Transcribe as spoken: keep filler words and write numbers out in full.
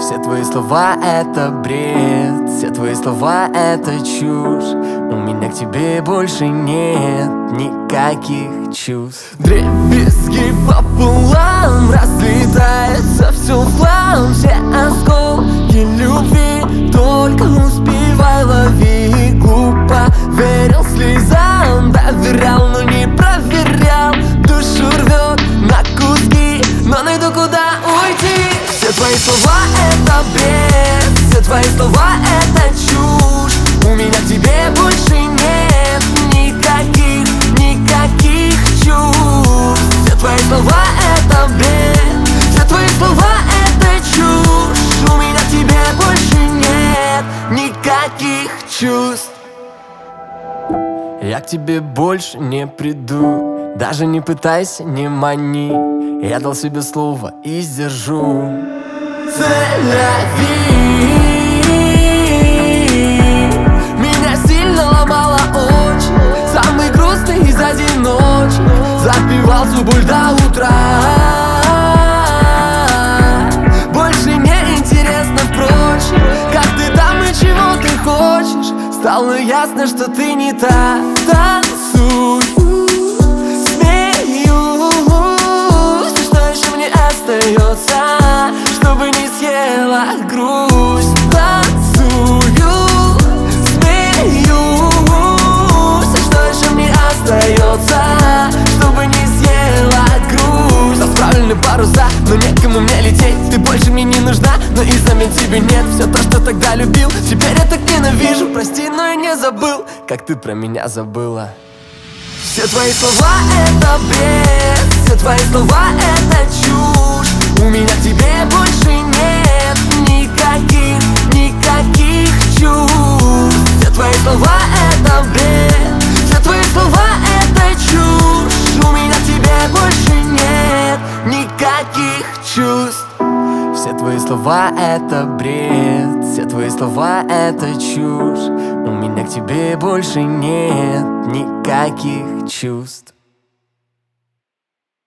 Все твои слова — это бред, все твои слова — это чушь. У меня к тебе больше нет никаких чувств. Дребезги пополам, разлетается все в хлам. Все осколки любви, только успевай лови. Глупо верил слезам, доверял, но не проверял. Душу рвет на куски, но найду куда уйти. Все твои слова — это бред, все твои слова — это чушь. У меня к тебе больше нет никаких, никаких чувств. Все твои слова — это бред, все твои слова — это чушь. У меня к тебе больше нет никаких чувств. Я к тебе больше не приду, даже не пытайся, не мани. Я дал себе слово и сдержу. Целяви. Меня сильно ломало очень, самый грустный из одиночек. Запивал свою боль до утра. Больше не интересно, впрочем, как ты там и чего ты хочешь. Стало ясно, что ты не та. Танцую, смеюсь, что еще мне остается, чтобы не съела грусть. Танцую, смеюсь, что еще мне остается, чтобы не съела грусть. Расправлены паруса, но некому мне лететь. Ты больше мне не нужна, но и замен тебе нет. Все то, что тогда любил, теперь я так ненавижу. Прости, но я не забыл, как ты про меня забыла. Все твои слова — это бред, все твои слова — это чушь. У меня к тебе больше нет никаких, никаких чувств. Все твои слова — это бред, все твои слова — это чушь. У меня к тебе больше нет никаких чувств. Все твои слова — это бред, все твои слова — это чушь. У меня к тебе больше нет никаких чувств.